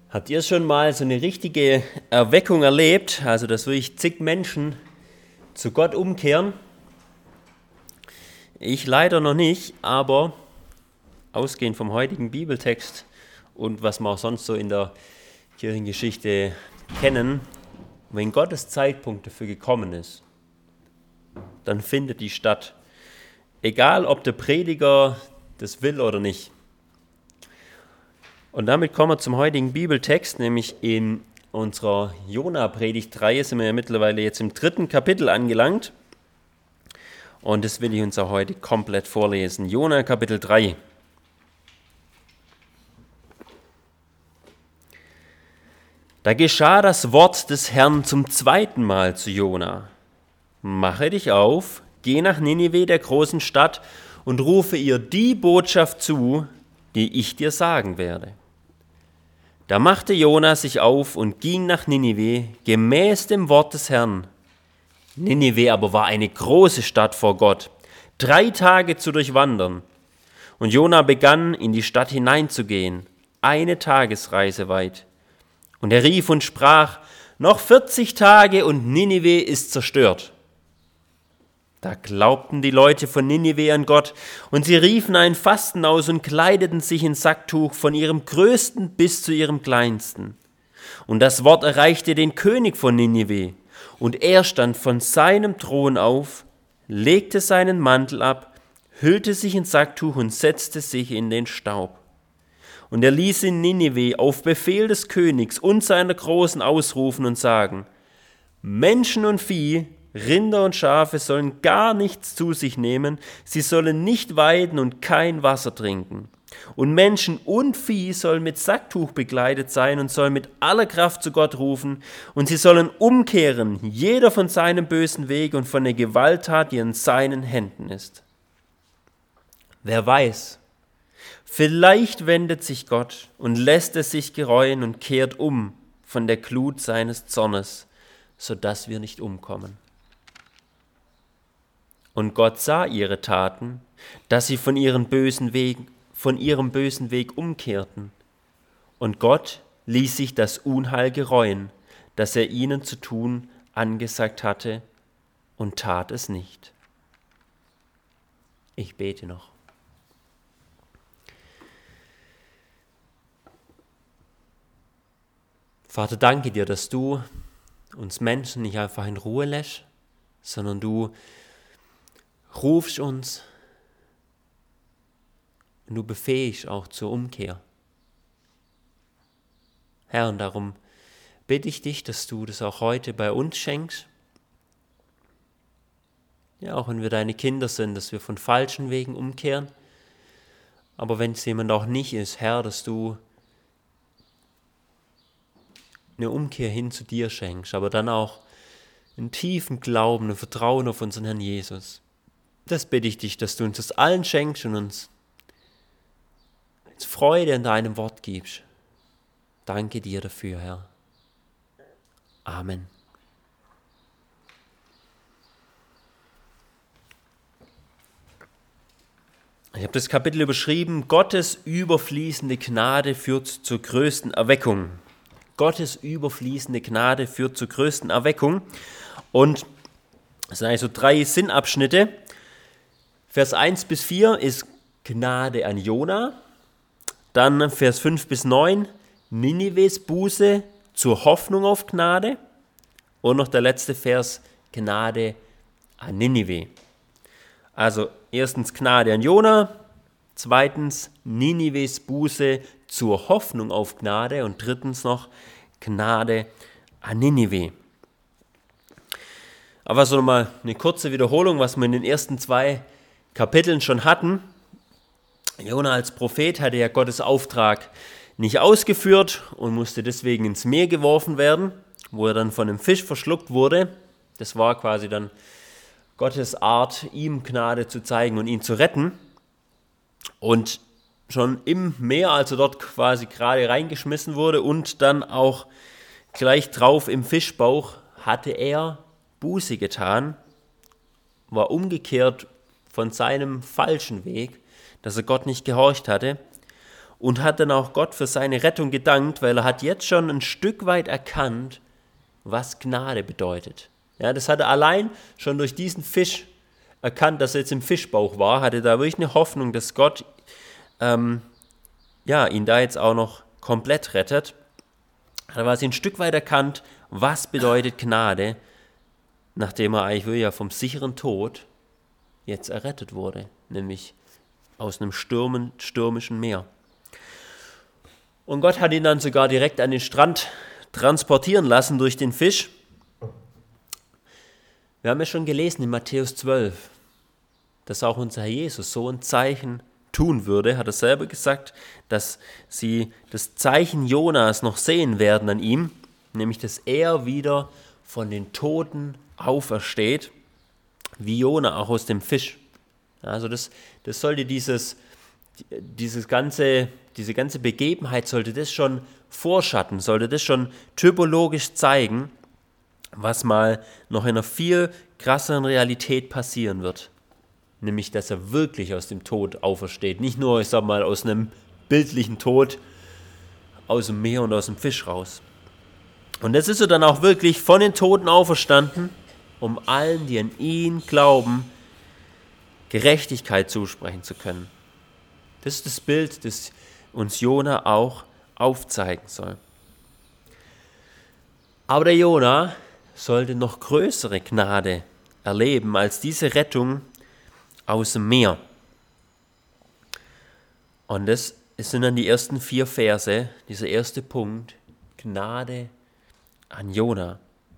Habt ihr schon mal so eine richtige Erweckung erlebt, also dass wirklich zig Menschen zu Gott umkehren? Ich leider noch nicht, aber ausgehend vom heutigen Bibeltext und was wir auch sonst so in der Kirchengeschichte kennen, wenn Gottes Zeitpunkt dafür gekommen ist, dann findet die statt. Egal, ob der Prediger das will oder nicht. Und damit kommen wir zum heutigen Bibeltext, nämlich in unserer Jona-Predigtreihe sind wir ja mittlerweile jetzt im 3. Kapitel angelangt. Und das will ich uns auch heute komplett vorlesen. Jona, Kapitel 3. Da geschah das Wort des Herrn zum 2. Mal zu Jona. Mache dich auf, geh nach Ninive, der großen Stadt, und rufe ihr die Botschaft zu, die ich dir sagen werde. Da machte Jona sich auf und ging nach Ninive, gemäß dem Wort des Herrn. Ninive aber war eine große Stadt vor Gott, 3 Tage zu durchwandern. Und Jona begann, in die Stadt hineinzugehen, 1 Tagesreise weit. Und er rief und sprach, noch 40 Tage und Ninive ist zerstört. Da glaubten die Leute von Ninive an Gott, und sie riefen ein Fasten aus und kleideten sich in Sacktuch von ihrem Größten bis zu ihrem Kleinsten. Und das Wort erreichte den König von Ninive, und er stand von seinem Thron auf, legte seinen Mantel ab, hüllte sich in Sacktuch und setzte sich in den Staub. Und er ließ in Ninive auf Befehl des Königs und seiner Großen ausrufen und sagen, Menschen und Vieh, Rinder und Schafe sollen gar nichts zu sich nehmen, sie sollen nicht weiden und kein Wasser trinken. Und Menschen und Vieh sollen mit Sacktuch bekleidet sein und sollen mit aller Kraft zu Gott rufen, und sie sollen umkehren, jeder von seinem bösen Weg und von der Gewalttat, die in seinen Händen ist. Wer weiß, vielleicht wendet sich Gott und lässt es sich gereuen und kehrt um von der Glut seines Zornes, sodass wir nicht umkommen. Und Gott sah ihre Taten, dass sie von ihrem bösen Weg umkehrten. Und Gott ließ sich das Unheil gereuen, das er ihnen zu tun angesagt hatte, und tat es nicht. Ich bete noch. Vater, danke dir, dass du uns Menschen nicht einfach in Ruhe lässt, sondern du rufst uns und du befähigst auch zur Umkehr. Herr, und darum bitte ich dich, dass du das auch heute bei uns schenkst. Ja, auch wenn wir deine Kinder sind, dass wir von falschen Wegen umkehren. Aber wenn es jemand auch nicht ist, Herr, dass du eine Umkehr hin zu dir schenkst, aber dann auch einen tiefen Glauben und Vertrauen auf unseren Herrn Jesus. Das bitte ich dich, dass du uns das allen schenkst und uns Freude an deinem Wort gibst. Danke dir dafür, Herr. Amen. Ich habe das Kapitel überschrieben, Gottes überfließende Gnade führt zur größten Erweckung. Gottes überfließende Gnade führt zur größten Erweckung. Und das sind also 3 Sinnabschnitte. Vers 1 bis 4 ist Gnade an Jona. Dann Vers 5 bis 9, Ninives Buße zur Hoffnung auf Gnade. Und noch der letzte Vers, Gnade an Ninive. Also erstens Gnade an Jona, zweitens Ninives Buße zur Hoffnung auf Gnade und drittens noch Gnade an Ninive. Aber so nochmal eine kurze Wiederholung, was wir in den ersten 2 Kapiteln schon hatten. Jona als Prophet hatte ja Gottes Auftrag nicht ausgeführt und musste deswegen ins Meer geworfen werden, wo er dann von einem Fisch verschluckt wurde. Das war quasi dann Gottes Art, ihm Gnade zu zeigen und ihn zu retten. Und schon im Meer, als er dort quasi gerade reingeschmissen wurde und dann auch gleich drauf im Fischbauch, hatte er Buße getan, war umgekehrt von seinem falschen Weg, dass er Gott nicht gehorcht hatte und hat dann auch Gott für seine Rettung gedankt, weil er hat jetzt schon ein Stück weit erkannt, was Gnade bedeutet. Ja, das hat er allein schon durch diesen Fisch erkannt, dass er jetzt im Fischbauch war, hatte da wirklich eine Hoffnung, dass Gott ihn da jetzt auch noch komplett rettet. Da war sie ein Stück weit erkannt, was bedeutet Gnade, nachdem er eigentlich wirklich vom sicheren Tod jetzt errettet wurde, nämlich aus einem stürmischen Meer. Und Gott hat ihn dann sogar direkt an den Strand transportieren lassen durch den Fisch. Wir haben ja schon gelesen in Matthäus 12, dass auch unser Herr Jesus so ein Zeichen tun würde, hat er selber gesagt, dass sie das Zeichen Jonas noch sehen werden an ihm, nämlich dass er wieder von den Toten aufersteht, wie Jona auch aus dem Fisch. Also das sollte diese ganze Begebenheit sollte das schon vorschatten, sollte das schon typologisch zeigen, was mal noch in einer viel krasseren Realität passieren wird. Nämlich, dass er wirklich aus dem Tod aufersteht. Nicht nur, aus einem bildlichen Tod aus dem Meer und aus dem Fisch raus. Und das ist er dann auch wirklich von den Toten auferstanden, um allen, die an ihn glauben, Gerechtigkeit zusprechen zu können. Das ist das Bild, das uns Jona auch aufzeigen soll. Aber der Jona sollte noch größere Gnade erleben als diese Rettung aus dem Meer. Und das sind dann die ersten 4 Verse, dieser erste Punkt, Gnade an Jona.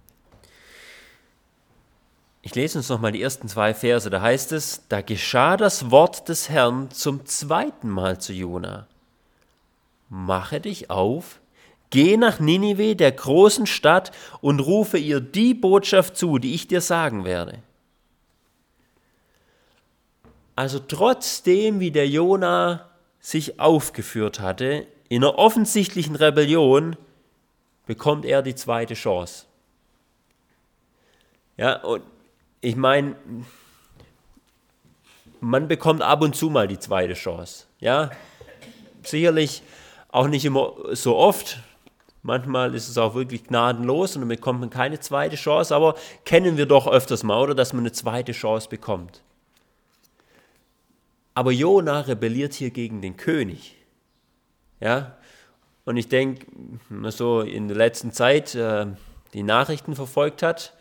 Ich lese uns nochmal die ersten 2 Verse, da heißt es, da geschah das Wort des Herrn zum 2. Mal zu Jona. Mache dich auf, geh nach Ninive, der großen Stadt, und rufe ihr die Botschaft zu, die ich dir sagen werde. Also trotzdem, wie der Jona sich aufgeführt hatte, in einer offensichtlichen Rebellion, bekommt er die zweite Chance. Ja, und ich meine, man bekommt ab und zu mal die zweite Chance. Ja, sicherlich auch nicht immer so oft. Manchmal ist es auch wirklich gnadenlos und dann bekommt man keine zweite Chance, aber kennen wir doch öfters mal, oder, dass man eine zweite Chance bekommt. Aber Jona rebelliert hier gegen den König. Ja, und ich denke, wenn man so in der letzten Zeit die Nachrichten verfolgt hat,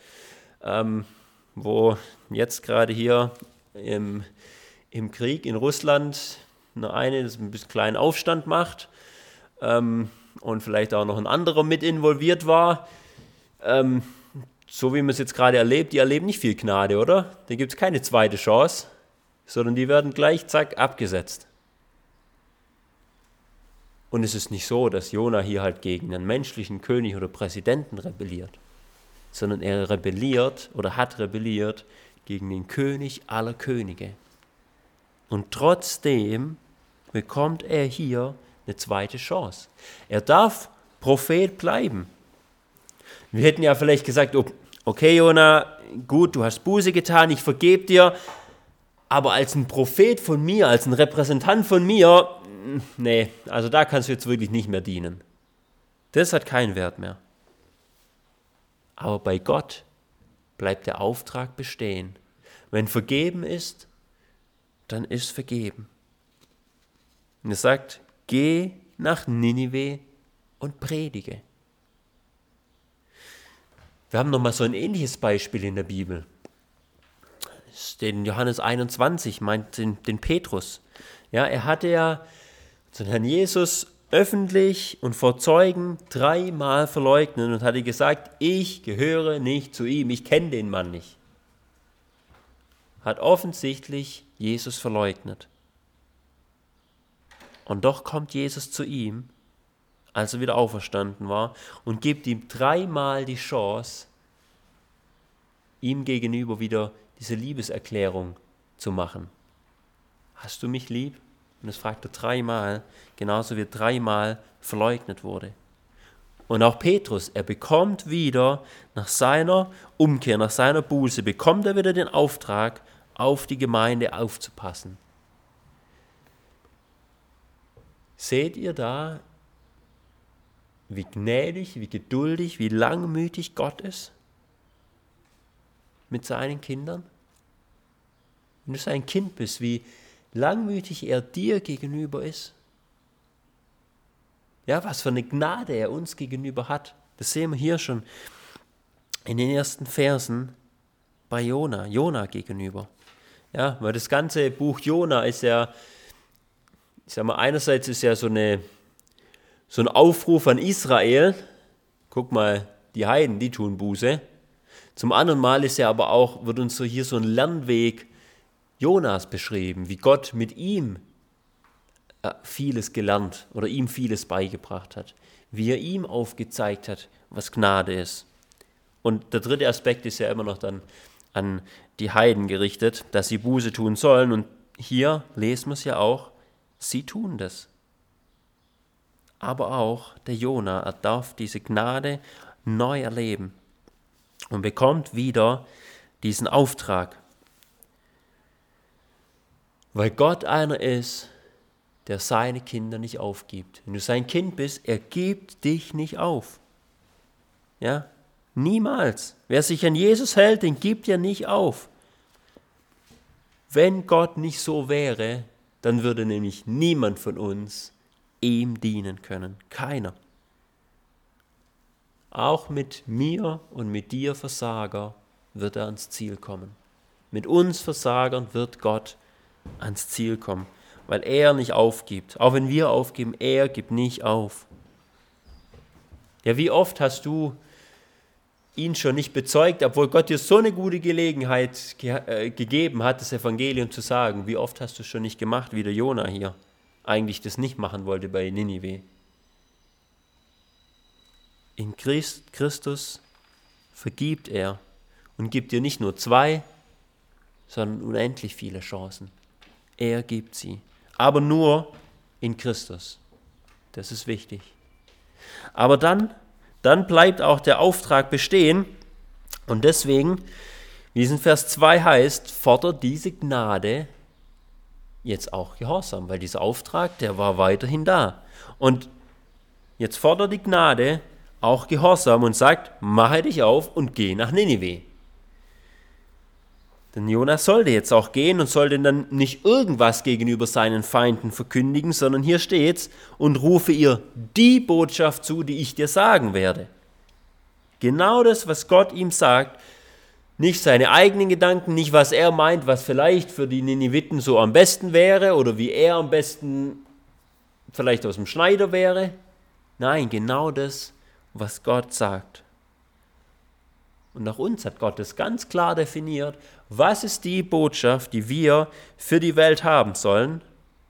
wo jetzt gerade hier im Krieg in Russland ein bisschen kleinen Aufstand macht und vielleicht auch noch ein anderer mit involviert war, so wie man es jetzt gerade erlebt, die erleben nicht viel Gnade, oder? Da gibt es keine zweite Chance, sondern die werden gleich, zack, abgesetzt. Und es ist nicht so, dass Jona hier halt gegen einen menschlichen König oder Präsidenten rebelliert, sondern er rebelliert oder hat rebelliert gegen den König aller Könige. Und trotzdem bekommt er hier eine zweite Chance. Er darf Prophet bleiben. Wir hätten ja vielleicht gesagt, okay Jona, gut, du hast Buße getan, ich vergebe dir, aber als ein Prophet von mir, als ein Repräsentant von mir, nee, also da kannst du jetzt wirklich nicht mehr dienen. Das hat keinen Wert mehr. Aber bei Gott bleibt der Auftrag bestehen. Wenn vergeben ist, dann ist vergeben. Und er sagt, geh nach Ninive und predige. Wir haben nochmal so ein ähnliches Beispiel in der Bibel. Das steht in Johannes 21, meint den Petrus. Ja, er hatte ja den Herrn Jesus öffentlich und vor Zeugen 3-mal verleugnet und hatte gesagt, ich gehöre nicht zu ihm, ich kenne den Mann nicht. Hat offensichtlich Jesus verleugnet. Und doch kommt Jesus zu ihm, als er wieder auferstanden war, und gibt ihm 3-mal die Chance, ihm gegenüber wieder diese Liebeserklärung zu machen. Hast du mich lieb? Und das fragt er 3-mal, genauso wie 3-mal verleugnet wurde. Und auch Petrus, er bekommt wieder nach seiner Umkehr, nach seiner Buße, bekommt er wieder den Auftrag, auf die Gemeinde aufzupassen. Seht ihr da, wie gnädig, wie geduldig, wie langmütig Gott ist mit seinen Kindern? Wenn du sein Kind bist, wie langmütig er dir gegenüber ist. Ja, was für eine Gnade er uns gegenüber hat. Das sehen wir hier schon in den ersten Versen bei Jona gegenüber. Ja, weil das ganze Buch Jona ist ja, ich sag mal, einerseits ist ja so ein Aufruf an Israel. Guck mal, die Heiden, die tun Buße. Zum anderen Mal ist ja aber auch, wird uns so hier so ein Lernweg Jonas beschrieben, wie Gott mit ihm vieles gelernt oder ihm vieles beigebracht hat, wie er ihm aufgezeigt hat, was Gnade ist. Und der dritte Aspekt ist ja immer noch dann an die Heiden gerichtet, dass sie Buße tun sollen. Und hier lesen wir es ja auch, sie tun das. Aber auch der Jona, er darf diese Gnade neu erleben und bekommt wieder diesen Auftrag. Weil Gott einer ist, der seine Kinder nicht aufgibt. Wenn du sein Kind bist, er gibt dich nicht auf. Ja, niemals. Wer sich an Jesus hält, den gibt er nicht auf. Wenn Gott nicht so wäre, dann würde nämlich niemand von uns ihm dienen können. Keiner. Auch mit mir und mit dir, Versager, wird er ans Ziel kommen. Mit uns Versagern wird Gott ans Ziel kommen, weil er nicht aufgibt. Auch wenn wir aufgeben, er gibt nicht auf. Ja, wie oft hast du ihn schon nicht bezeugt, obwohl Gott dir so eine gute Gelegenheit gegeben hat, das Evangelium zu sagen. Wie oft hast du es schon nicht gemacht, wie der Jona hier eigentlich das nicht machen wollte bei Ninive. In Christus vergibt er und gibt dir nicht nur 2, sondern unendlich viele Chancen. Er gibt sie, aber nur in Christus. Das ist wichtig. Aber dann bleibt auch der Auftrag bestehen und deswegen, wie es in Vers 2 heißt, fordert diese Gnade jetzt auch Gehorsam, weil dieser Auftrag, der war weiterhin da. Und jetzt fordert die Gnade auch Gehorsam und sagt, mache dich auf und geh nach Ninive. Denn Jonas sollte jetzt auch gehen und sollte dann nicht irgendwas gegenüber seinen Feinden verkündigen, sondern hier steht's, und rufe ihr die Botschaft zu, die ich dir sagen werde. Genau das, was Gott ihm sagt, nicht seine eigenen Gedanken, nicht was er meint, was vielleicht für die Niniviten so am besten wäre oder wie er am besten vielleicht aus dem Schneider wäre. Nein, genau das, was Gott sagt. Und nach uns hat Gott es ganz klar definiert, was ist die Botschaft, die wir für die Welt haben sollen.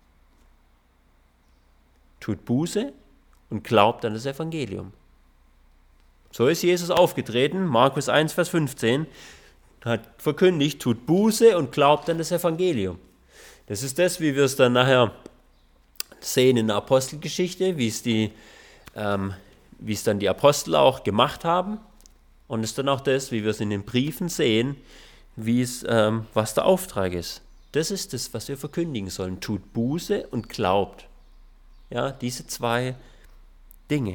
Tut Buße und glaubt an das Evangelium. So ist Jesus aufgetreten, Markus 1, Vers 15, hat verkündigt, tut Buße und glaubt an das Evangelium. Das ist das, wie wir es dann nachher sehen in der Apostelgeschichte, wie es dann die Apostel auch gemacht haben. Und es ist dann auch das, wie wir es in den Briefen sehen, was der Auftrag ist. Das ist das, was wir verkündigen sollen. Tut Buße und glaubt. Ja, diese 2 Dinge.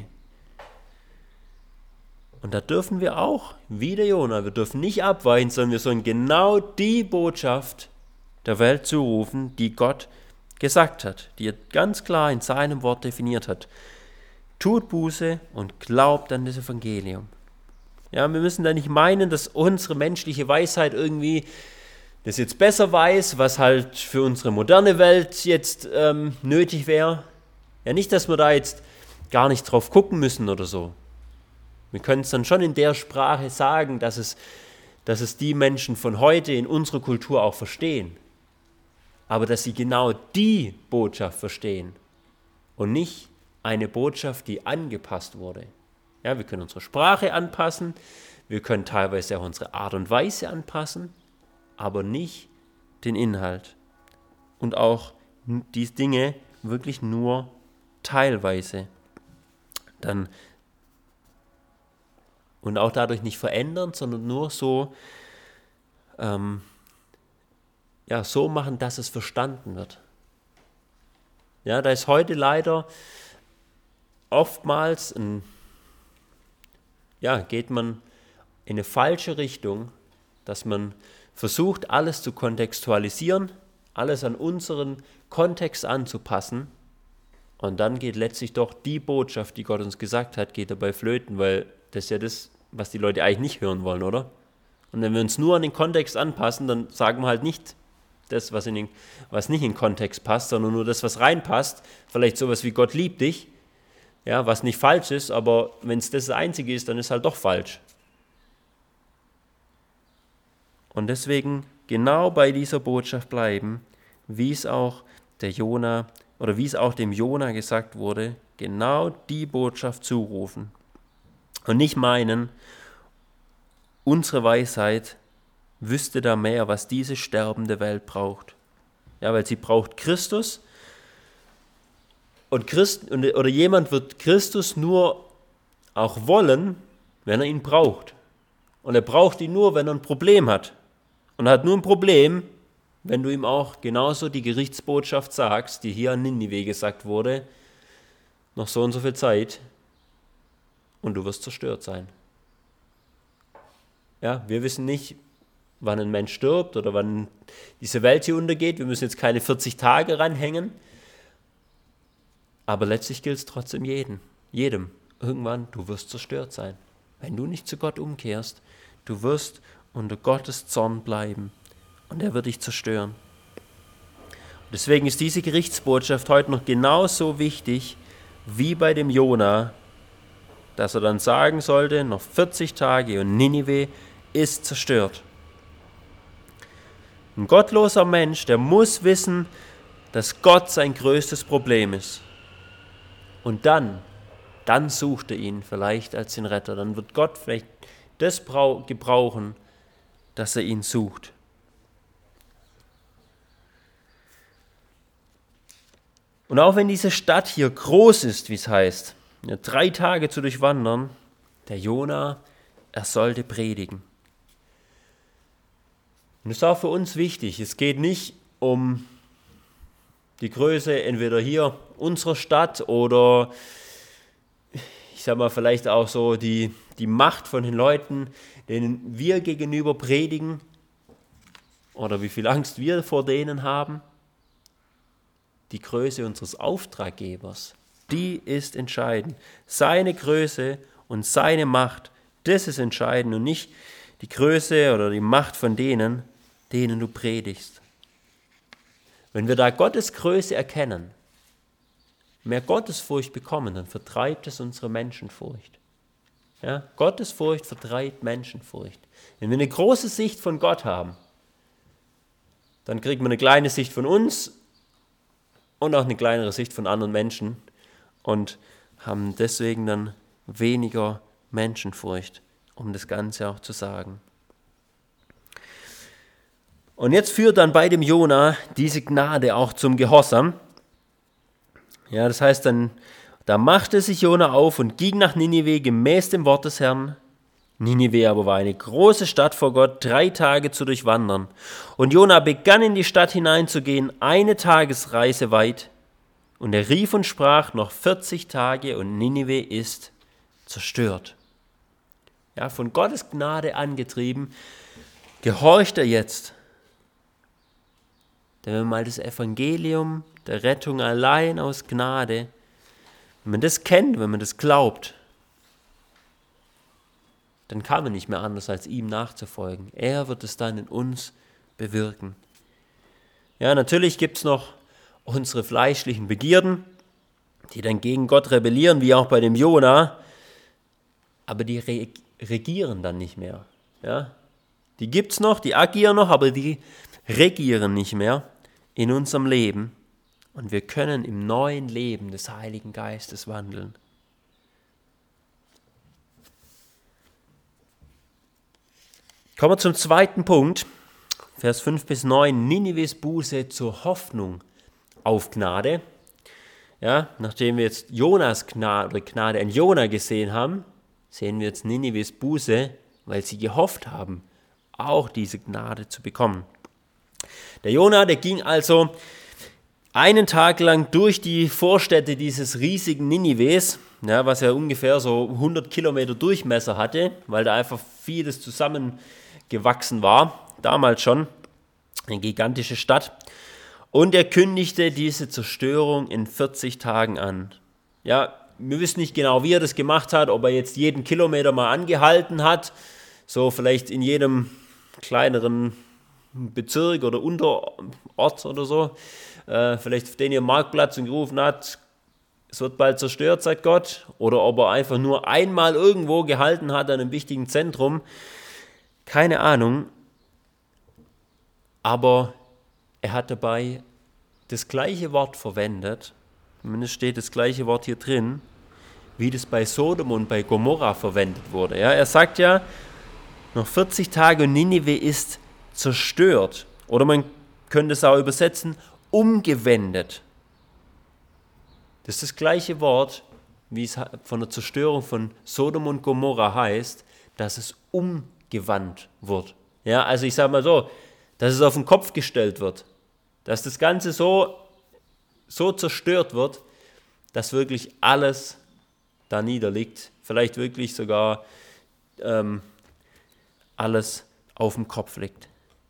Und da dürfen wir auch, wie der Jona, wir dürfen nicht abweichen, sondern wir sollen genau die Botschaft der Welt zurufen, die Gott gesagt hat, die er ganz klar in seinem Wort definiert hat. Tut Buße und glaubt an das Evangelium. Ja, wir müssen da nicht meinen, dass unsere menschliche Weisheit irgendwie das jetzt besser weiß, was halt für unsere moderne Welt jetzt nötig wäre. Ja, nicht, dass wir da jetzt gar nicht drauf gucken müssen oder so. Wir können es dann schon in der Sprache sagen, dass es die Menschen von heute in unserer Kultur auch verstehen. Aber dass sie genau die Botschaft verstehen und nicht eine Botschaft, die angepasst wurde. Ja, wir können unsere Sprache anpassen, wir können teilweise auch unsere Art und Weise anpassen, aber nicht den Inhalt. Und auch die Dinge wirklich nur teilweise dann und auch dadurch nicht verändern, sondern nur so so machen, dass es verstanden wird. Ja, da ist heute leider oftmals geht man in eine falsche Richtung, dass man versucht, alles zu kontextualisieren, alles an unseren Kontext anzupassen und dann geht letztlich doch die Botschaft, die Gott uns gesagt hat, geht dabei flöten, weil das ist ja das, was die Leute eigentlich nicht hören wollen, oder? Und wenn wir uns nur an den Kontext anpassen, dann sagen wir halt nicht das, was nicht in den Kontext passt, sondern nur das, was reinpasst. Vielleicht sowas wie Gott liebt dich, ja, was nicht falsch ist, aber wenn es das Einzige ist, dann ist halt doch falsch. Und deswegen genau bei dieser Botschaft bleiben, wie es auch dem Jona gesagt wurde, genau die Botschaft zurufen. Und nicht meinen, unsere Weisheit wüsste da mehr, was diese sterbende Welt braucht. Ja, weil sie braucht Christus oder jemand wird Christus nur auch wollen, wenn er ihn braucht. Und er braucht ihn nur, wenn er ein Problem hat. Und er hat nur ein Problem, wenn du ihm auch genauso die Gerichtsbotschaft sagst, die hier an Ninive gesagt wurde, noch so und so viel Zeit und du wirst zerstört sein. Ja, wir wissen nicht, wann ein Mensch stirbt oder wann diese Welt hier untergeht. Wir müssen jetzt keine 40 Tage ranhängen. Aber letztlich gilt es trotzdem jedem. Irgendwann, du wirst zerstört sein. Wenn du nicht zu Gott umkehrst, du wirst unter Gottes Zorn bleiben und er wird dich zerstören. Und deswegen ist diese Gerichtsbotschaft heute noch genauso wichtig wie bei dem Jona, dass er dann sagen sollte, noch 40 Tage und Ninive ist zerstört. Ein gottloser Mensch, der muss wissen, dass Gott sein größtes Problem ist. Und dann sucht er ihn vielleicht als den Retter. Dann wird Gott vielleicht das gebrauchen, dass er ihn sucht. Und auch wenn diese Stadt hier groß ist, wie es heißt, 3 Tage zu durchwandern, der Jona, er sollte predigen. Und das ist auch für uns wichtig. Es geht nicht um die Größe entweder hier unserer Stadt oder ich sag mal vielleicht auch so die Macht von den Leuten, denen wir gegenüber predigen oder wie viel Angst wir vor denen haben. Die Größe unseres Auftraggebers, die ist entscheidend. Seine Größe und seine Macht, das ist entscheidend und nicht die Größe oder die Macht von denen du predigst. Wenn wir da Gottes Größe erkennen, mehr Gottesfurcht bekommen, dann vertreibt es unsere Menschenfurcht. Ja, Gottesfurcht vertreibt Menschenfurcht. Wenn wir eine große Sicht von Gott haben, dann kriegt man eine kleine Sicht von uns und auch eine kleinere Sicht von anderen Menschen und haben deswegen dann weniger Menschenfurcht, um das Ganze auch zu sagen. Und jetzt führt dann bei dem Jona diese Gnade auch zum Gehorsam. Ja, das heißt dann, da machte sich Jona auf und ging nach Ninive gemäß dem Wort des Herrn. Ninive aber war eine große Stadt vor Gott, 3 Tage zu durchwandern. Und Jona begann in die Stadt hineinzugehen, 1 Tagesreise weit. Und er rief und sprach, noch 40 Tage und Ninive ist zerstört. Ja, von Gottes Gnade angetrieben, gehorcht er jetzt. Denn wenn man mal das Evangelium der Rettung allein aus Gnade, wenn man das kennt, wenn man das glaubt, dann kann man nicht mehr anders, als ihm nachzufolgen. Er wird es dann in uns bewirken. Ja, natürlich gibt es noch unsere fleischlichen Begierden, die dann gegen Gott rebellieren, wie auch bei dem Jona, aber die regieren dann nicht mehr. Ja? Die gibt es noch, die agieren noch, aber die regieren nicht mehr in unserem Leben. Und wir können im neuen Leben des Heiligen Geistes wandeln. Kommen wir zum zweiten Punkt, Vers 5-9, Ninives Buße zur Hoffnung auf Gnade. Ja, nachdem wir jetzt Jonas Gnade an Jona gesehen haben, sehen wir jetzt Ninives Buße, weil sie gehofft haben, auch diese Gnade zu bekommen. Der Jona, der ging also einen Tag lang durch die Vorstädte dieses riesigen Ninives, ja, was ja ungefähr so 100 Kilometer Durchmesser hatte, weil da einfach vieles zusammengewachsen war, damals schon, eine gigantische Stadt. Und er kündigte diese Zerstörung in 40 Tagen an. Ja, wir wissen nicht genau, wie er das gemacht hat, ob er jetzt jeden Kilometer mal angehalten hat, so vielleicht in jedem kleineren Bezirk oder Unterort oder so, vielleicht auf den ihr Marktplatz und gerufen hat, es wird bald zerstört, sagt Gott, oder ob er einfach nur einmal irgendwo gehalten hat an einem wichtigen Zentrum, keine Ahnung, aber er hat dabei das gleiche Wort verwendet, zumindest steht das gleiche Wort hier drin, wie das bei Sodom und bei Gomorra verwendet wurde. Ja, er sagt ja, noch 40 Tage und Ninive ist zerstört. Oder man könnte es auch übersetzen, umgewendet. Das ist das gleiche Wort, wie es von der Zerstörung von Sodom und Gomorra heißt, dass es umgewandt wird. Ja, also ich sage mal so, dass es auf den Kopf gestellt wird. Dass das Ganze so zerstört wird, dass wirklich alles da niederliegt. Vielleicht wirklich sogar alles auf dem Kopf liegt.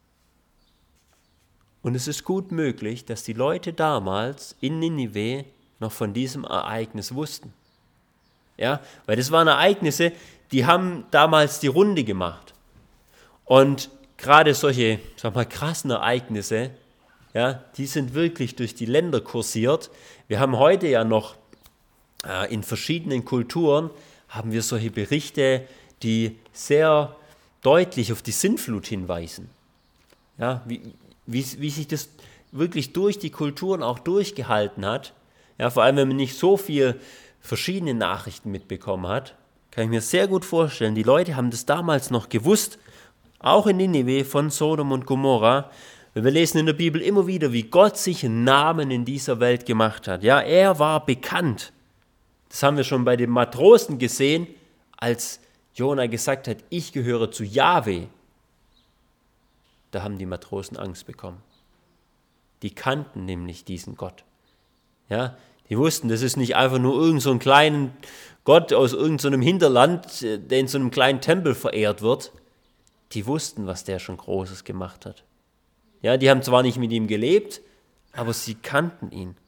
Und es ist gut möglich, dass die Leute damals in Ninive noch von diesem Ereignis wussten. Ja, weil das waren Ereignisse, die haben damals die Runde gemacht. Und gerade solche, krassen Ereignisse, ja, die sind wirklich durch die Länder kursiert. Wir haben heute ja noch in verschiedenen Kulturen, haben wir solche Berichte, die sehr deutlich auf die Sintflut hinweisen. Ja, wie sich das wirklich durch die Kulturen auch durchgehalten hat. Ja, vor allem, wenn man nicht so viel verschiedene Nachrichten mitbekommen hat, kann ich mir sehr gut vorstellen, die Leute haben das damals noch gewusst, auch in Ninive von Sodom und Gomorra. Wir lesen in der Bibel immer wieder, wie Gott sich einen Namen in dieser Welt gemacht hat. Ja, er war bekannt. Das haben wir schon bei den Matrosen gesehen, als Jona gesagt hat, ich gehöre zu Jahwe. Da haben die Matrosen Angst bekommen. Die kannten nämlich diesen Gott. Ja, die wussten, das ist nicht einfach nur irgend so ein kleiner Gott aus irgendeinem Hinterland, der in so einem kleinen Tempel verehrt wird. Die wussten, was der schon Großes gemacht hat. Ja, die haben zwar nicht mit ihm gelebt, aber sie kannten ihn.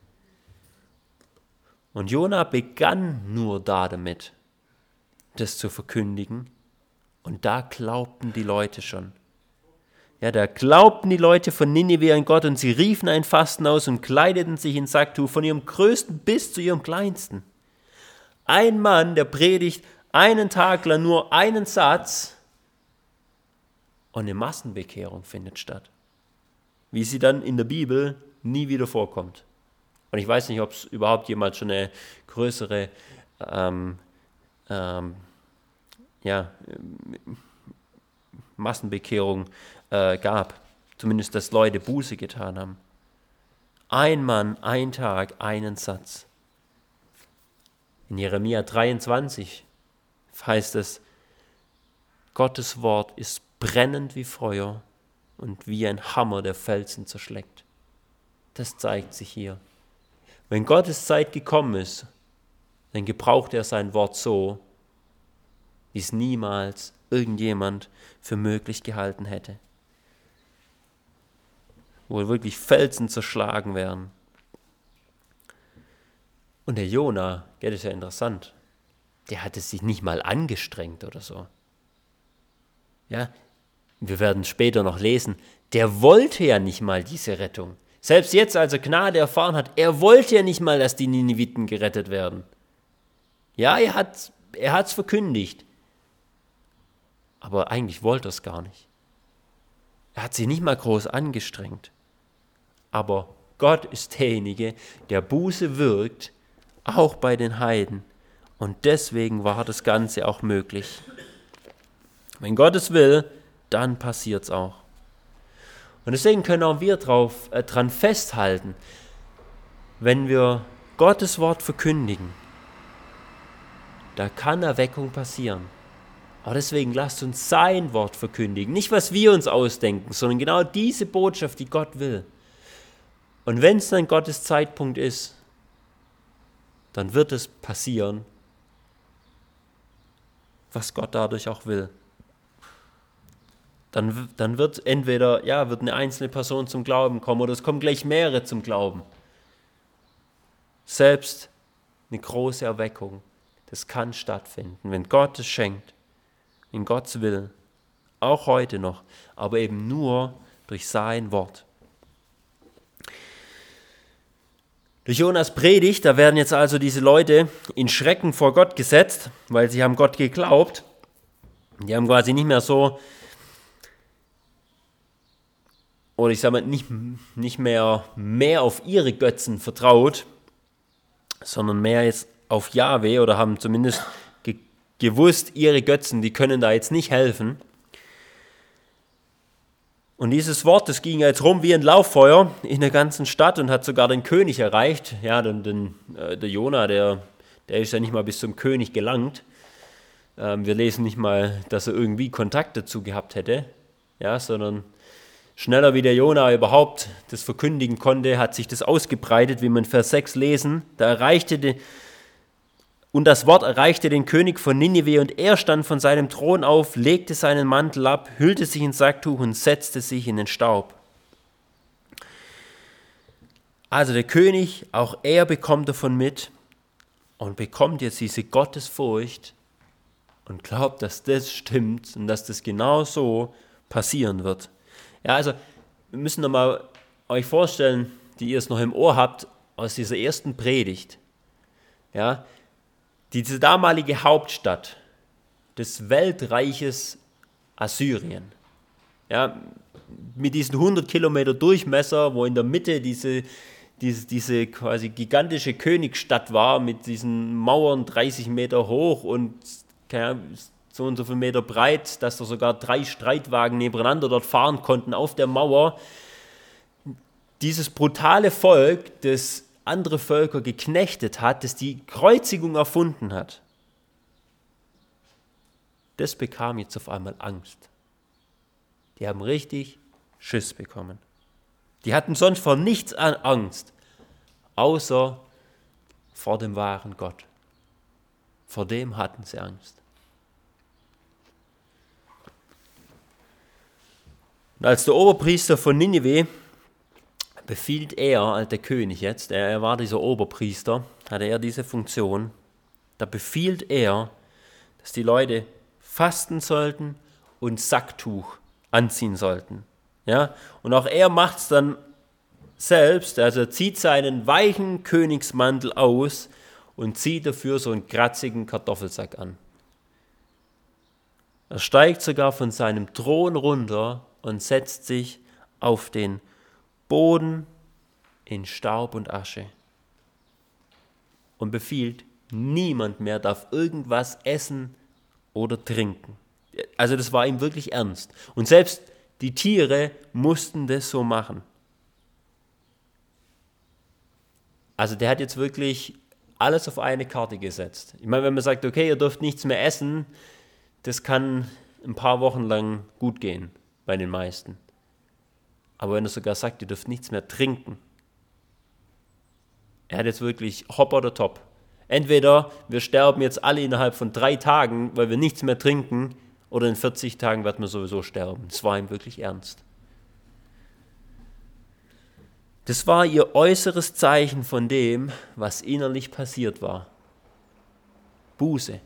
Und Jona begann nur damit, das zu verkündigen. Und da glaubten die Leute schon. Ja, da glaubten die Leute von Ninive an Gott und sie riefen ein Fasten aus und kleideten sich in Sacktuch, von ihrem Größten bis zu ihrem Kleinsten. Ein Mann, der predigt einen Tag lang nur einen Satz und eine Massenbekehrung findet statt. Wie sie dann in der Bibel nie wieder vorkommt. Und ich weiß nicht, ob es überhaupt jemals schon eine größere Massenbekehrung gab. Zumindest, dass Leute Buße getan haben. Ein Mann, ein Tag, einen Satz. In Jeremia 23 heißt es, Gottes Wort ist brennend wie Feuer und wie ein Hammer, der Felsen zerschlägt. Das zeigt sich hier. Wenn Gottes Zeit gekommen ist, dann gebraucht er sein Wort so, wie es niemals irgendjemand für möglich gehalten hätte. Wo wirklich Felsen zerschlagen werden. Und der Jona, das ist ja interessant, der hatte sich nicht mal angestrengt oder so. Ja, wir werden später noch lesen, der wollte ja nicht mal diese Rettung. Selbst jetzt, als er Gnade erfahren hat, er wollte ja nicht mal, dass die Niniviten gerettet werden. Ja, er hat's verkündigt. Aber eigentlich wollte er es gar nicht. Er hat sich nicht mal groß angestrengt. Aber Gott ist derjenige, der Buße wirkt, auch bei den Heiden. Und deswegen war das Ganze auch möglich. Wenn Gott es will, dann passiert es auch. Und deswegen können auch wir dran festhalten, wenn wir Gottes Wort verkündigen, da kann Erweckung passieren. Aber deswegen lasst uns sein Wort verkündigen. Nicht, was wir uns ausdenken, sondern genau diese Botschaft, die Gott will. Und wenn es dann Gottes Zeitpunkt ist, dann wird es passieren, was Gott dadurch auch will. Dann wird entweder, wird eine einzelne Person zum Glauben kommen oder es kommen gleich mehrere zum Glauben. Selbst eine große Erweckung, das kann stattfinden, wenn Gott es schenkt, in Gottes Willen, auch heute noch, aber eben nur durch sein Wort. Durch Jonas Predigt, da werden jetzt also diese Leute in Schrecken vor Gott gesetzt, weil sie haben Gott geglaubt. Die haben quasi nicht mehr so, oder ich sage mal, nicht mehr auf ihre Götzen vertraut, sondern mehr jetzt auf Jahwe oder haben zumindest gewusst, ihre Götzen, die können da jetzt nicht helfen. Und dieses Wort, das ging jetzt rum wie ein Lauffeuer in der ganzen Stadt und hat sogar den König erreicht. Ja, der Jona, der ist ja nicht mal bis zum König gelangt. Wir lesen nicht mal, dass er irgendwie Kontakt dazu gehabt hätte, ja, sondern schneller wie der Jona überhaupt das verkündigen konnte, hat sich das ausgebreitet, wie wir in Vers 6 lesen. Und das Wort erreichte den König von Ninive, und er stand von seinem Thron auf, legte seinen Mantel ab, hüllte sich in Sacktuch und setzte sich in den Staub. Also der König, auch er bekommt davon mit und bekommt jetzt diese Gottesfurcht und glaubt, dass das stimmt und dass das genau so passieren wird. Ja, also wir müssen nochmal euch vorstellen, die ihr es noch im Ohr habt, aus dieser ersten Predigt. Ja, diese damalige Hauptstadt des Weltreiches Assyrien, ja, mit diesen 100 Kilometer Durchmesser, wo in der Mitte diese quasi gigantische Königsstadt war, mit diesen Mauern 30 Meter hoch und so und so viel Meter breit, dass da sogar 3 Streitwagen nebeneinander dort fahren konnten auf der Mauer. Dieses brutale Volk, das andere Völker geknechtet hat, das die Kreuzigung erfunden hat, das bekam jetzt auf einmal Angst. Die haben richtig Schiss bekommen. Die hatten sonst vor nichts Angst, außer vor dem wahren Gott. Vor dem hatten sie Angst. Und als der Oberpriester von Ninive befiehlt er, der König jetzt, er war dieser Oberpriester, hatte er diese Funktion, da befiehlt er, dass die Leute fasten sollten und Sacktuch anziehen sollten. Ja? Und auch er macht es dann selbst, also er zieht seinen weichen Königsmantel aus und zieht dafür so einen kratzigen Kartoffelsack an. Er steigt sogar von seinem Thron runter und setzt sich auf den Boden in Staub und Asche und befiehlt, niemand mehr darf irgendwas essen oder trinken. Also das war ihm wirklich ernst. Und selbst die Tiere mussten das so machen. Also der hat jetzt wirklich alles auf eine Karte gesetzt. Ich meine, wenn man sagt, okay, ihr dürft nichts mehr essen, das kann ein paar Wochen lang gut gehen bei den meisten. Aber wenn er sogar sagt, ihr dürft nichts mehr trinken, er hat jetzt wirklich hopp oder top. Entweder wir sterben jetzt alle innerhalb von 3 Tagen, weil wir nichts mehr trinken, oder in 40 Tagen werden wir sowieso sterben. Das war ihm wirklich ernst. Das war ihr äußeres Zeichen von dem, was innerlich passiert war. Buße.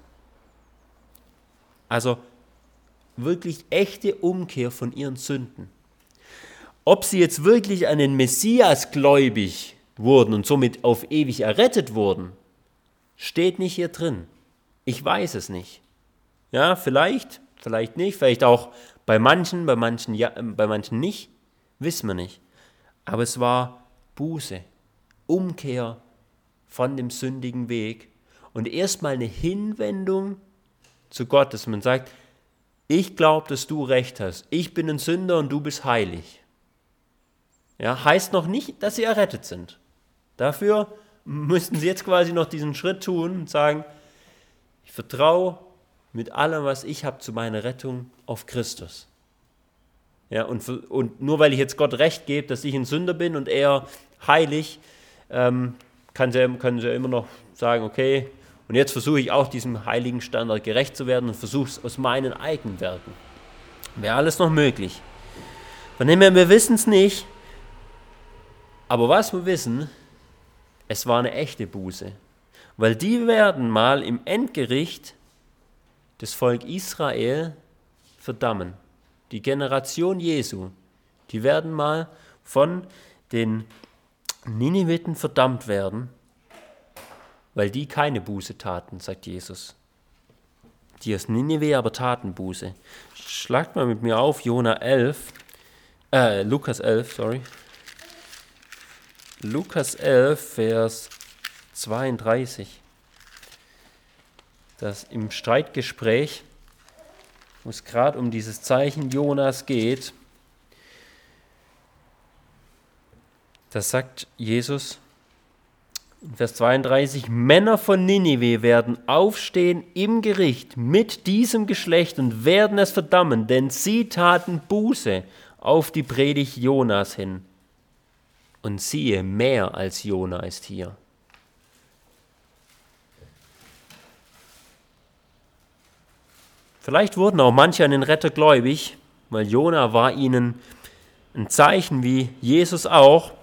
Also wirklich echte Umkehr von ihren Sünden. Ob sie jetzt wirklich an den Messias gläubig wurden und somit auf ewig errettet wurden, steht nicht hier drin. Ich weiß es nicht. Ja, vielleicht nicht, vielleicht auch bei manchen ja, bei manchen nicht, wissen wir nicht. Aber es war Buße, Umkehr von dem sündigen Weg und erstmal eine Hinwendung zu Gott, dass man sagt, ich glaube, dass du recht hast. Ich bin ein Sünder und du bist heilig. Ja, heißt noch nicht, dass sie errettet sind. Dafür müssten sie jetzt quasi noch diesen Schritt tun und sagen, ich vertraue mit allem, was ich habe, zu meiner Rettung auf Christus. Ja, und nur weil ich jetzt Gott recht gebe, dass ich ein Sünder bin und er heilig, können sie ja immer noch sagen, okay, und jetzt versuche ich auch diesem heiligen Standard gerecht zu werden und versuche es aus meinen eigenen Werken. Wäre alles noch möglich. Von dem her, wir wissen es nicht, aber was wir wissen, es war eine echte Buße. Weil die werden mal im Endgericht das Volk Israel verdammen. Die Generation Jesu, die werden mal von den Nineviten verdammt werden, weil die keine Buße taten, sagt Jesus. Die aus Ninive aber taten Buße. Schlagt mal mit mir auf Lukas 11, Lukas 11, Vers 32. Das im Streitgespräch, wo es gerade um dieses Zeichen Jonas geht, da sagt Jesus in Vers 32, Männer von Ninive werden aufstehen im Gericht mit diesem Geschlecht und werden es verdammen, denn sie taten Buße auf die Predigt Jonas hin. Und siehe, mehr als Jona ist hier. Vielleicht wurden auch manche an den Retter gläubig, weil Jona war ihnen ein Zeichen, wie Jesus auch,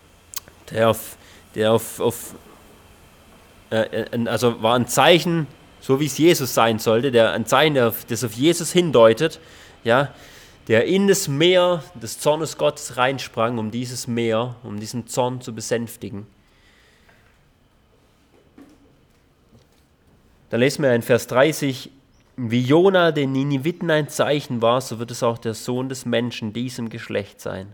also war ein Zeichen, so wie es Jesus sein sollte, ein Zeichen, das auf Jesus hindeutet, ja, der in das Meer des Zornes Gottes reinsprang, um diesen Zorn zu besänftigen. Da lesen wir in Vers 30, wie Jona den Niniviten ein Zeichen war, so wird es auch der Sohn des Menschen diesem Geschlecht sein.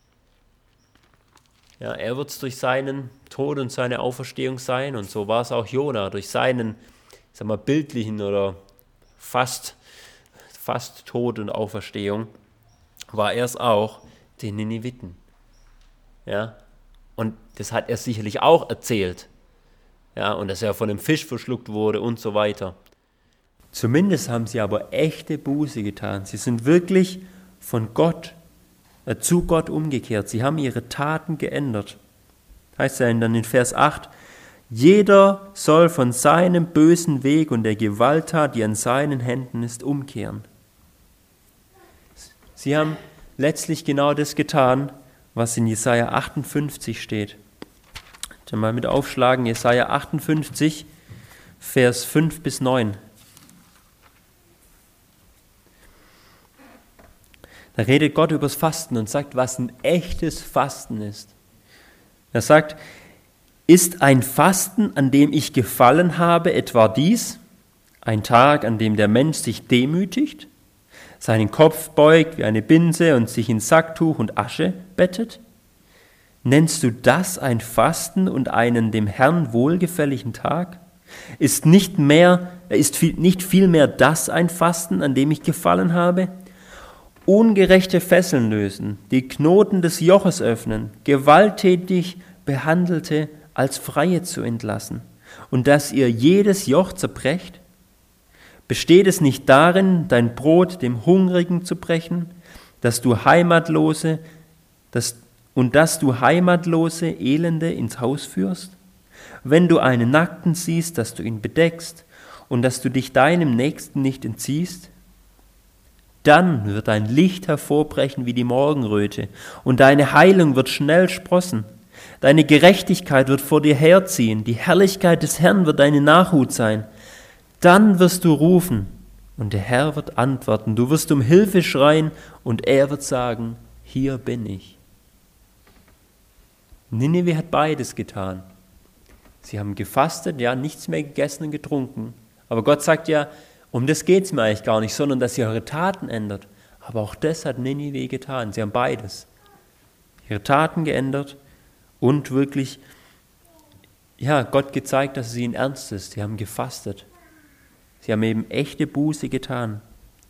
Ja, er wird es durch seinen Tod und seine Auferstehung sein, und so war es auch Jona, durch seinen, bildlichen oder fast Tod und Auferstehung, war er es auch den Niniviten. Ja, und das hat er sicherlich auch erzählt. Ja, und dass er von einem Fisch verschluckt wurde und so weiter. Zumindest haben sie aber echte Buße getan. Sie sind wirklich zu Gott umgekehrt. Sie haben ihre Taten geändert. Heißt ja dann in Vers 8, jeder soll von seinem bösen Weg und der Gewalttat, die an seinen Händen ist, umkehren. Sie haben letztlich genau das getan, was in Jesaja 58 steht. Dann mal mit aufschlagen, Jesaja 58, Vers 5 bis 9. Da redet Gott über das Fasten und sagt, was ein echtes Fasten ist. Er sagt, ist ein Fasten, an dem ich gefallen habe, etwa dies, ein Tag, an dem der Mensch sich demütigt, seinen Kopf beugt wie eine Binse und sich in Sacktuch und Asche bettet? Nennst du das ein Fasten und einen dem Herrn wohlgefälligen Tag? Ist nicht vielmehr das ein Fasten, an dem ich gefallen habe? Ungerechte Fesseln lösen, die Knoten des Joches öffnen, gewalttätig Behandelte als Freie zu entlassen, und dass ihr jedes Joch zerbrecht? Besteht es nicht darin, dein Brot dem Hungrigen zu brechen, dass du heimatlose Elende ins Haus führst? Wenn du einen Nackten siehst, dass du ihn bedeckst und dass du dich deinem Nächsten nicht entziehst? Dann wird dein Licht hervorbrechen wie die Morgenröte und deine Heilung wird schnell sprossen. Deine Gerechtigkeit wird vor dir herziehen, die Herrlichkeit des Herrn wird deine Nachhut sein. Dann wirst du rufen und der Herr wird antworten. Du wirst um Hilfe schreien und er wird sagen, hier bin ich. Ninive hat beides getan. Sie haben gefastet, ja, nichts mehr gegessen und getrunken. Aber Gott sagt ja, um das geht es mir eigentlich gar nicht, sondern dass ihr eure Taten ändert. Aber auch das hat Ninive getan. Sie haben beides. Ihre Taten geändert und wirklich, ja, Gott gezeigt, dass es ihnen ernst ist. Sie haben gefastet. Sie haben eben echte Buße getan.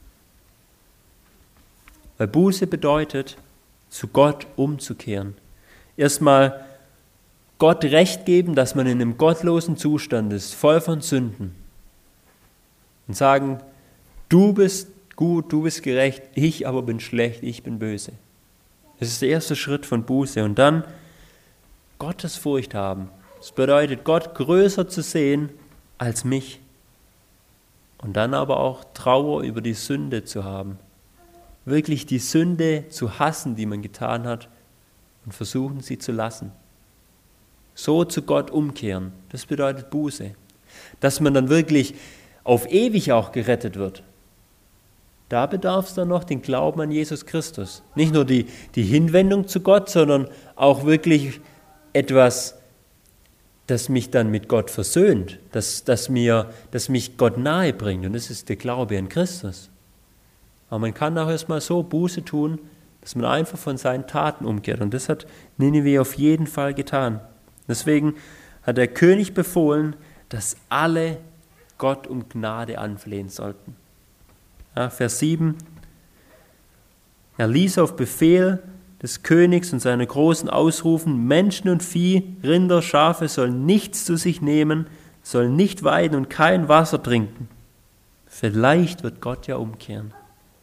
Weil Buße bedeutet, zu Gott umzukehren. Erstmal Gott Recht geben, dass man in einem gottlosen Zustand ist, voll von Sünden. Und sagen, du bist gut, du bist gerecht, ich aber bin schlecht, ich bin böse. Das ist der erste Schritt von Buße. Und dann Gottesfurcht haben. Das bedeutet, Gott größer zu sehen als mich. Und dann aber auch Trauer über die Sünde zu haben. Wirklich die Sünde zu hassen, die man getan hat, und versuchen, sie zu lassen. So zu Gott umkehren, das bedeutet Buße. Dass man dann wirklich auf ewig auch gerettet wird. Da bedarf es dann noch den Glauben an Jesus Christus. Nicht nur die Hinwendung zu Gott, sondern auch wirklich etwas, das mich dann mit Gott versöhnt, das mich Gott nahe bringt. Und das ist der Glaube an Christus. Aber man kann auch erstmal so Buße tun, dass man einfach von seinen Taten umkehrt. Und das hat Ninive auf jeden Fall getan. Deswegen hat der König befohlen, dass alle Gott um Gnade anflehen sollten. Ja, Vers 7. Er ließ auf Befehl des Königs und seine Großen ausrufen, Menschen und Vieh, Rinder, Schafe sollen nichts zu sich nehmen, sollen nicht weiden und kein Wasser trinken. Vielleicht wird Gott ja umkehren.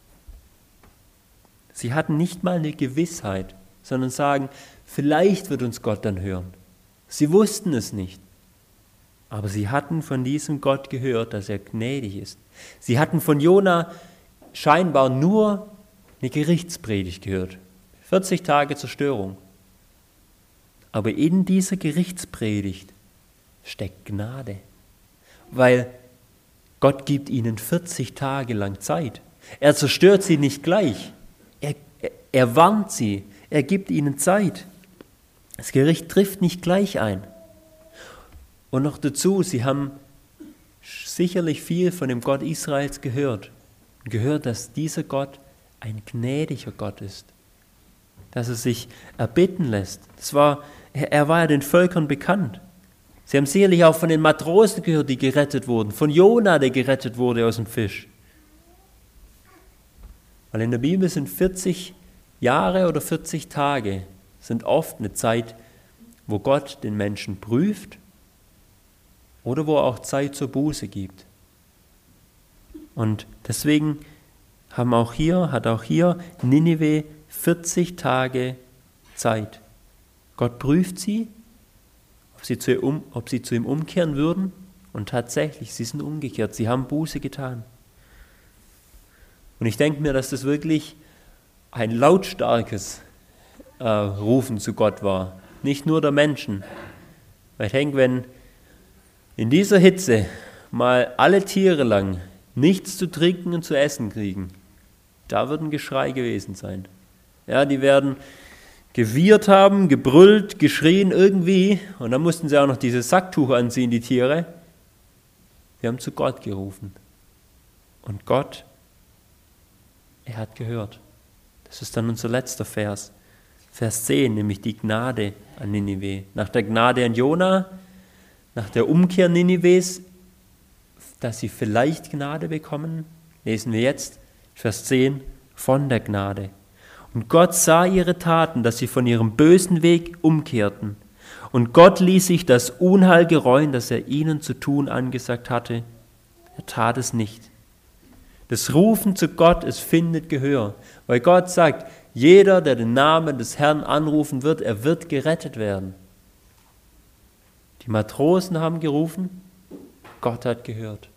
Sie hatten nicht mal eine Gewissheit, sondern sagen, vielleicht wird uns Gott dann hören. Sie wussten es nicht. Aber sie hatten von diesem Gott gehört, dass er gnädig ist. Sie hatten von Jona scheinbar nur eine Gerichtspredigt gehört. 40 Tage Zerstörung. Aber in dieser Gerichtspredigt steckt Gnade. Weil Gott gibt ihnen 40 Tage lang Zeit. Er zerstört sie nicht gleich. Er warnt sie. Er gibt ihnen Zeit. Das Gericht trifft nicht gleich ein. Und noch dazu, sie haben sicherlich viel von dem Gott Israels gehört. Und gehört, dass dieser Gott ein gnädiger Gott ist. Dass er sich erbitten lässt. Er war ja den Völkern bekannt. Sie haben sicherlich auch von den Matrosen gehört, die gerettet wurden. Von Jona, der gerettet wurde aus dem Fisch. Weil in der Bibel sind 40 Jahre oder 40 Tage sind oft eine Zeit, wo Gott den Menschen prüft oder wo er auch Zeit zur Buße gibt. Und deswegen hat auch hier Ninive 40 Tage Zeit. Gott prüft sie, ob sie zu ihm umkehren würden. Und tatsächlich, sie sind umgekehrt. Sie haben Buße getan. Und ich denke mir, dass das wirklich ein lautstarkes Rufen zu Gott war. Nicht nur der Menschen. Weil ich denke, wenn in dieser Hitze mal alle Tiere lang nichts zu trinken und zu essen kriegen, da wird ein Geschrei gewesen sein. Ja, die werden gewirrt haben, gebrüllt, geschrien irgendwie. Und dann mussten sie auch noch dieses Sacktuch anziehen, die Tiere. Wir haben zu Gott gerufen. Und Gott, er hat gehört. Das ist dann unser letzter Vers. Vers 10, nämlich die Gnade an Ninive. Nach der Gnade an Jona, nach der Umkehr Ninives, dass sie vielleicht Gnade bekommen, lesen wir jetzt, Vers 10, von der Gnade. Und Gott sah ihre Taten, dass sie von ihrem bösen Weg umkehrten. Und Gott ließ sich das Unheil gereuen, das er ihnen zu tun angesagt hatte. Er tat es nicht. Das Rufen zu Gott, es findet Gehör. Weil Gott sagt, jeder, der den Namen des Herrn anrufen wird, er wird gerettet werden. Die Matrosen haben gerufen, Gott hat gehört.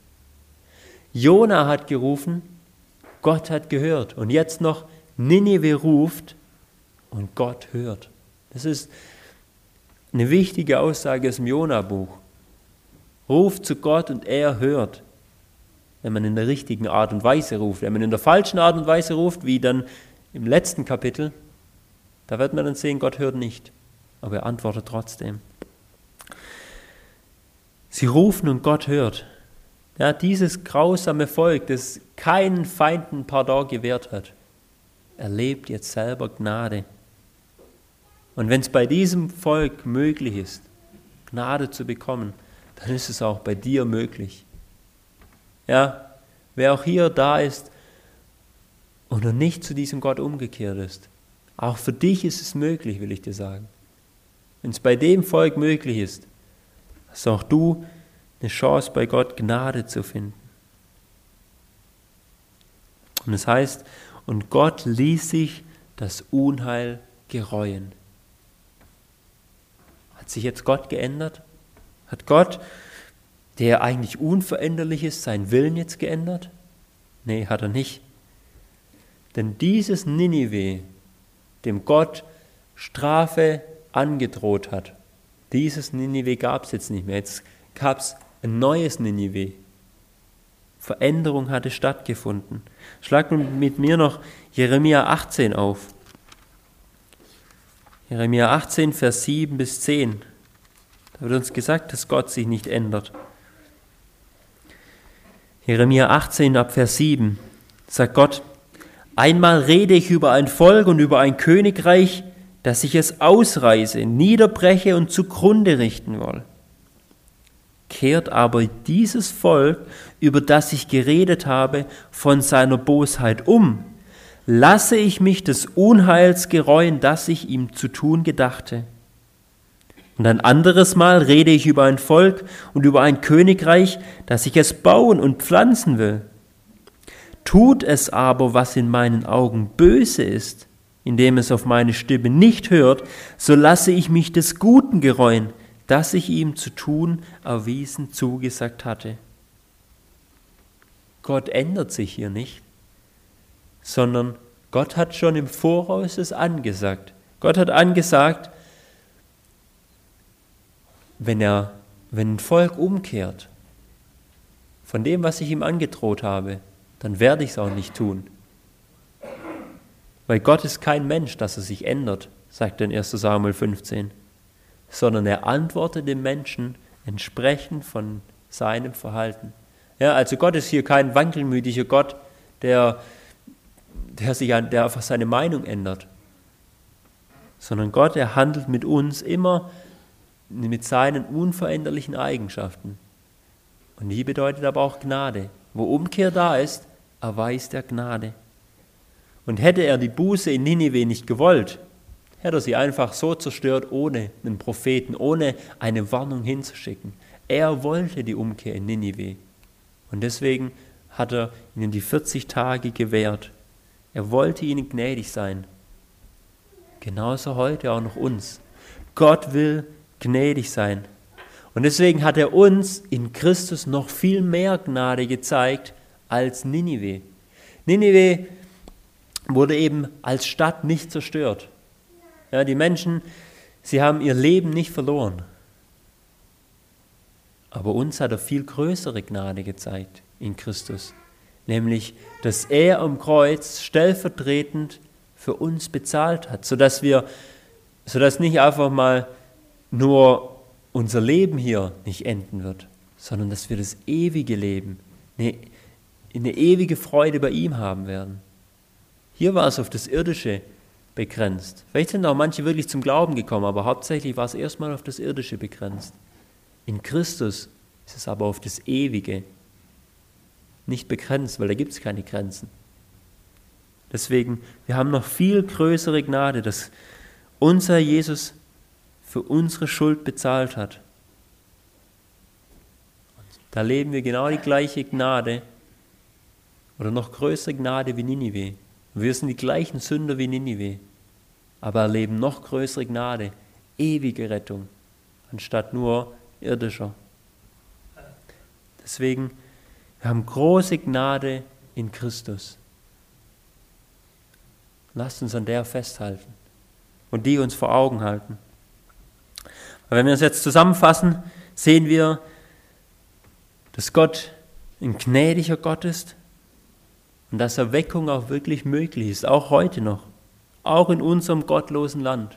Jona hat gerufen, Gott hat gehört. Und jetzt noch Ninive ruft und Gott hört. Das ist eine wichtige Aussage aus dem Jona-Buch. Ruft zu Gott und er hört. Wenn man in der richtigen Art und Weise ruft. Wenn man in der falschen Art und Weise ruft, wie dann im letzten Kapitel, da wird man dann sehen, Gott hört nicht. Aber er antwortet trotzdem. Sie rufen und Gott hört. Ja, dieses grausame Volk, das keinen Feinden Pardon gewährt hat, erlebt jetzt selber Gnade. Und wenn es bei diesem Volk möglich ist, Gnade zu bekommen, dann ist es auch bei dir möglich. Ja, wer auch hier da ist und noch nicht zu diesem Gott umgekehrt ist, auch für dich ist es möglich, will ich dir sagen. Wenn es bei dem Volk möglich ist, hast auch du eine Chance, bei Gott Gnade zu finden. Und es heißt, und Gott ließ sich das Unheil gereuen. Hat sich jetzt Gott geändert? Hat Gott, der eigentlich unveränderlich ist, seinen Willen jetzt geändert? Nee, hat er nicht. Denn dieses Ninive, dem Gott Strafe angedroht hat, dieses Ninive gab es jetzt nicht mehr. Jetzt gab es ein neues Ninive. Veränderung hatte stattgefunden. Schlag mit mir noch Jeremia 18 auf. Jeremia 18, Vers 7 bis 10. Da wird uns gesagt, dass Gott sich nicht ändert. Jeremia 18 ab Vers 7 sagt Gott, einmal rede ich über ein Volk und über ein Königreich, dass ich es ausreiße, niederbreche und zugrunde richten will. Kehrt aber dieses Volk, über das ich geredet habe, von seiner Bosheit um, lasse ich mich des Unheils gereuen, das ich ihm zu tun gedachte. Und ein anderes Mal rede ich über ein Volk und über ein Königreich, dass ich es bauen und pflanzen will. Tut es aber, was in meinen Augen böse ist, indem es auf meine Stimme nicht hört, so lasse ich mich des Guten gereuen, das ich ihm zu tun erwiesen zugesagt hatte. Gott ändert sich hier nicht, sondern Gott hat schon im Voraus es angesagt. Gott hat angesagt, wenn ein Volk umkehrt von dem, was ich ihm angedroht habe, dann werde ich es auch nicht tun. Weil Gott ist kein Mensch, dass er sich ändert, sagt er in 1. Samuel 15, sondern er antwortet dem Menschen entsprechend von seinem Verhalten. Ja, also Gott ist hier kein wankelmütiger Gott, der einfach seine Meinung ändert, sondern Gott, er handelt mit uns immer mit seinen unveränderlichen Eigenschaften. Und die bedeutet aber auch Gnade. Wo Umkehr da ist, erweist er Gnade. Und hätte er die Buße in Ninive nicht gewollt, hätte er sie einfach so zerstört, ohne einen Propheten, ohne eine Warnung hinzuschicken. Er wollte die Umkehr in Ninive. Und deswegen hat er ihnen die 40 Tage gewährt. Er wollte ihnen gnädig sein. Genauso heute auch noch uns. Gott will gnädig sein. Und deswegen hat er uns in Christus noch viel mehr Gnade gezeigt als Ninive. Ninive wurde eben als Stadt nicht zerstört. Ja, die Menschen, sie haben ihr Leben nicht verloren. Aber uns hat er viel größere Gnade gezeigt in Christus. Nämlich, dass er am Kreuz stellvertretend für uns bezahlt hat, sodass nicht einfach mal nur unser Leben hier nicht enden wird, sondern dass wir das ewige Leben, eine ewige Freude bei ihm haben werden. Hier war es auf das Irdische begrenzt. Vielleicht sind auch manche wirklich zum Glauben gekommen, aber hauptsächlich war es erstmal auf das Irdische begrenzt. In Christus ist es aber auf das Ewige nicht begrenzt, weil da gibt es keine Grenzen. Deswegen, wir haben noch viel größere Gnade, dass unser Jesus für unsere Schuld bezahlt hat. Da leben wir genau die gleiche Gnade oder noch größere Gnade wie Ninive. Wir sind die gleichen Sünder wie Ninive, aber erleben noch größere Gnade, ewige Rettung, anstatt nur irdischer. Deswegen, wir haben große Gnade in Christus. Lasst uns an der festhalten und die uns vor Augen halten. Aber wenn wir das jetzt zusammenfassen, sehen wir, dass Gott ein gnädiger Gott ist und dass Erweckung auch wirklich möglich ist, auch heute noch, auch in unserem gottlosen Land.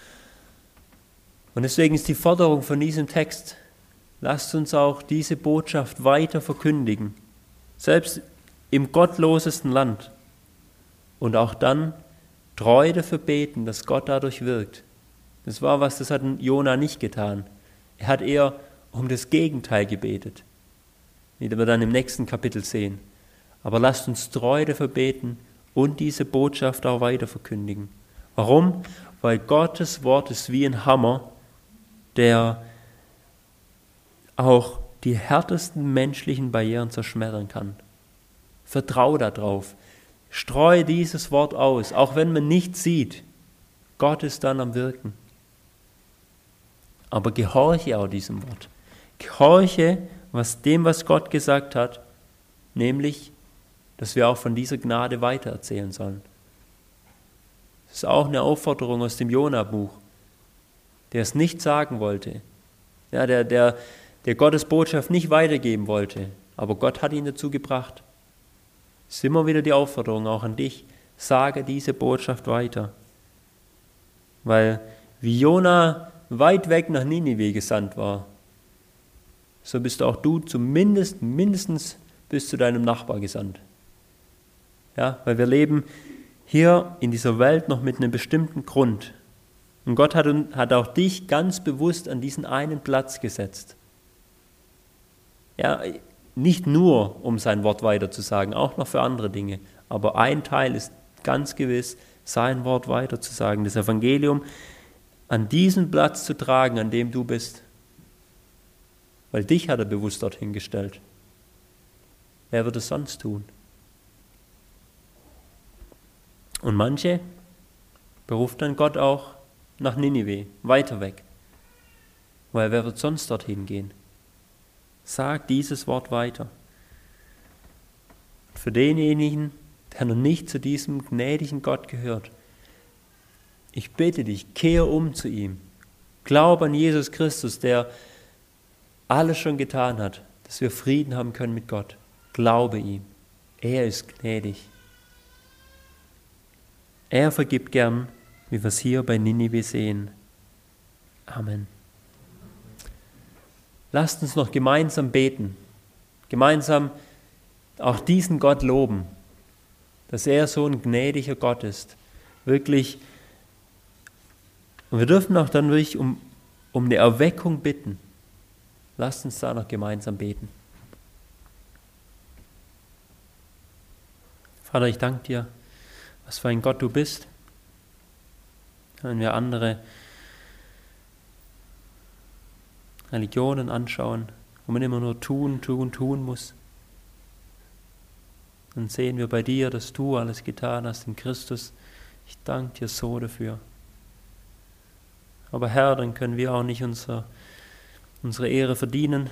Und deswegen ist die Forderung von diesem Text, lasst uns auch diese Botschaft weiter verkündigen, selbst im gottlosesten Land. Und auch dann treu dafür beten, dass Gott dadurch wirkt. Das hat Jona nicht getan. Er hat eher um das Gegenteil gebetet, wie wir dann im nächsten Kapitel sehen. Aber lasst uns treu dafür beten und diese Botschaft auch weiter verkündigen. Warum? Weil Gottes Wort ist wie ein Hammer, der auch die härtesten menschlichen Barrieren zerschmettern kann. Vertrau darauf. Streue dieses Wort aus, auch wenn man nichts sieht. Gott ist dann am Wirken. Aber gehorche auch diesem Wort. Gehorche was Gott gesagt hat, nämlich, dass wir auch von dieser Gnade weitererzählen sollen. Das ist auch eine Aufforderung aus dem Jona-Buch, der es nicht sagen wollte, ja, der Gottes Botschaft nicht weitergeben wollte, aber Gott hat ihn dazu gebracht. Es ist immer wieder die Aufforderung auch an dich, sage diese Botschaft weiter. Weil wie Jona weit weg nach Ninive gesandt war, so bist auch du mindestens bis zu deinem Nachbar gesandt. Ja, weil wir leben hier in dieser Welt noch mit einem bestimmten Grund. Und Gott hat auch dich ganz bewusst an diesen einen Platz gesetzt. Ja, nicht nur, um sein Wort weiterzusagen, auch noch für andere Dinge. Aber ein Teil ist ganz gewiss, sein Wort weiterzusagen, das Evangelium an diesen Platz zu tragen, an dem du bist. Weil dich hat er bewusst dorthin gestellt. Wer wird es sonst tun? Und manche beruft dann Gott auch nach Ninive, weiter weg. Weil wer wird sonst dorthin gehen? Sag dieses Wort weiter. Für denjenigen, der noch nicht zu diesem gnädigen Gott gehört, ich bitte dich, kehre um zu ihm. Glaub an Jesus Christus, der alles schon getan hat, dass wir Frieden haben können mit Gott. Glaube ihm. Er ist gnädig. Er vergibt gern, wie wir es hier bei Ninive sehen. Amen. Lasst uns noch gemeinsam beten, gemeinsam auch diesen Gott loben, dass er so ein gnädiger Gott ist. Wirklich. Und wir dürfen auch dann wirklich um eine Erweckung bitten. Lasst uns da noch gemeinsam beten. Vater, ich danke dir, was für ein Gott du bist. Wenn wir andere Religionen anschauen, wo man immer nur tun muss, dann sehen wir bei dir, dass du alles getan hast in Christus. Ich danke dir so dafür. Aber Herr, dann können wir auch nicht unsere Ehre verdienen.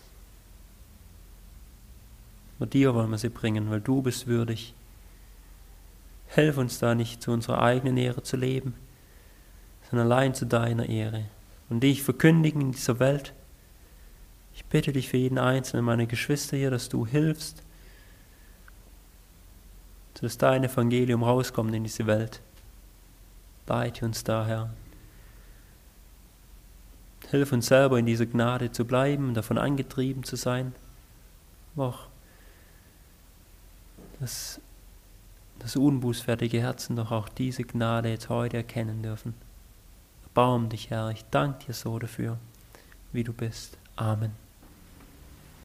Nur dir wollen wir sie bringen, weil du bist würdig. Helf uns da nicht, zu unserer eigenen Ehre zu leben, sondern allein zu deiner Ehre. Und dich verkündigen in dieser Welt. Ich bitte dich für jeden Einzelnen, meine Geschwister hier, dass du hilfst, dass dein Evangelium rauskommt in diese Welt. Leite uns da, Herr. Hilf uns selber in dieser Gnade zu bleiben, davon angetrieben zu sein. Aber auch dass unbußfertige Herzen doch auch diese Gnade jetzt heute erkennen dürfen. Erbarm dich, Herr, ich danke dir so dafür, wie du bist. Amen.